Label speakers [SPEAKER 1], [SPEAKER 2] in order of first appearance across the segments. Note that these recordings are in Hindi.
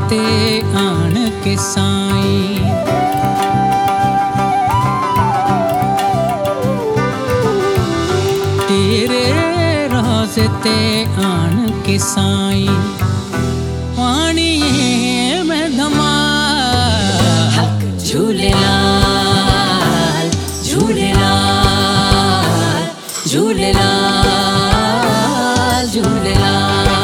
[SPEAKER 1] ते आण के साईं, तेरे रोज़े ते आण के साईं, पाणीअ में धमाल झूलेलाल झूलेलाल झूलेलाल झूलेलाल।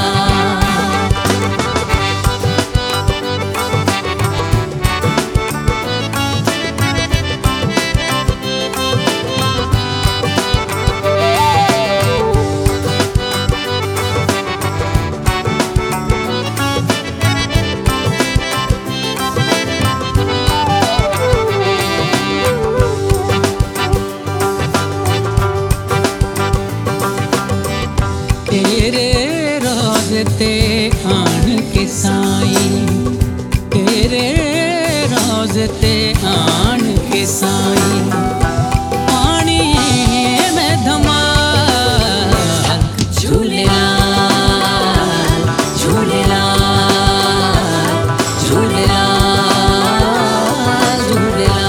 [SPEAKER 1] तेरे रोज़े ते आण के साईं, तेरे रोज़े ते आण के साईं, पाणीअ में धमाल झूलेलाल झूलेलाल झूलेलाल झूलेलाल।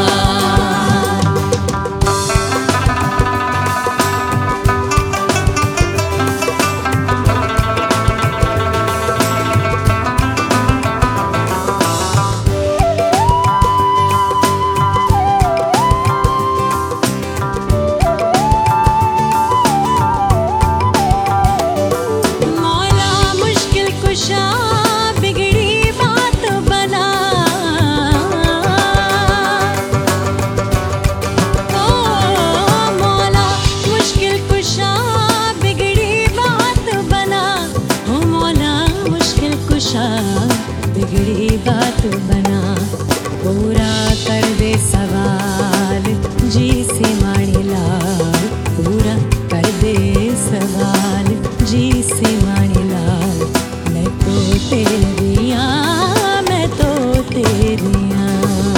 [SPEAKER 1] बिगड़ी बात बना, पूरा कर दे सवाल जी से माणी लाल, पूरा कर दे सवाल जी से माणी लाल। मैं तो तेरिया, मैं तो तेरिया,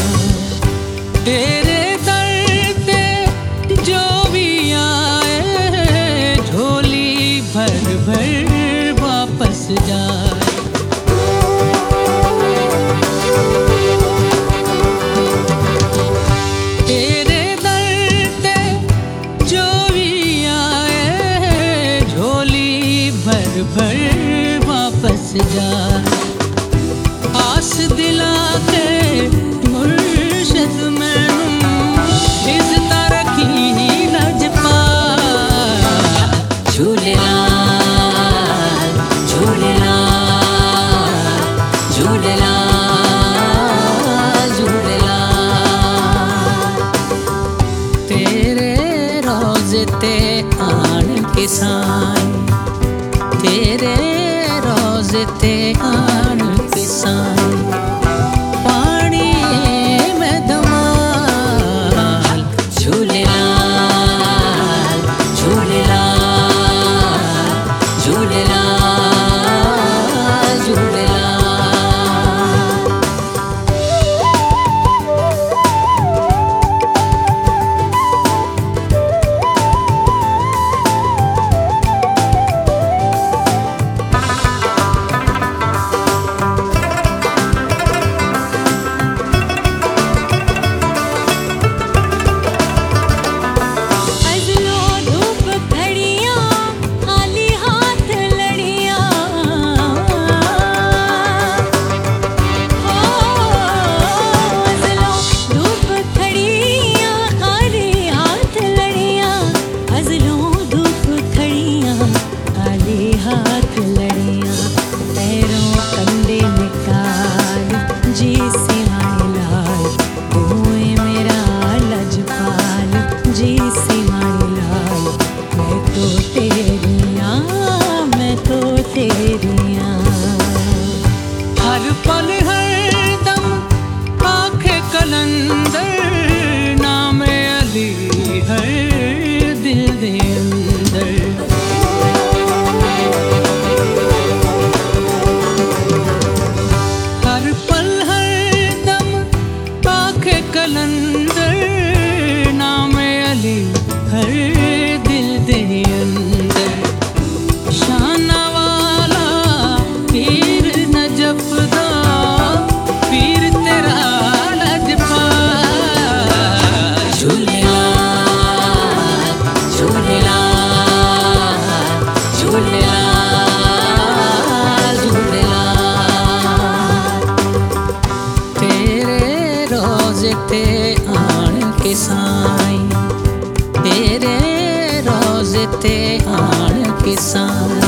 [SPEAKER 1] तेरे दर पे जो भी आए झोली भर भर वापस जाए। भर वापस जा, आस दिला के मुर्शिद मैनू इज़्ज़त रखी लजपाल झूलेलाल झूलेलाल झूलेलाल झूलेलाल। तेरे रोज़े ते आण के साईं, तेरे रोज़े ते आण के साईं, पाणीअ में धमाल झूलेलाल झूलेलाल झूलेलाल झूलेलाल। ते आण के सां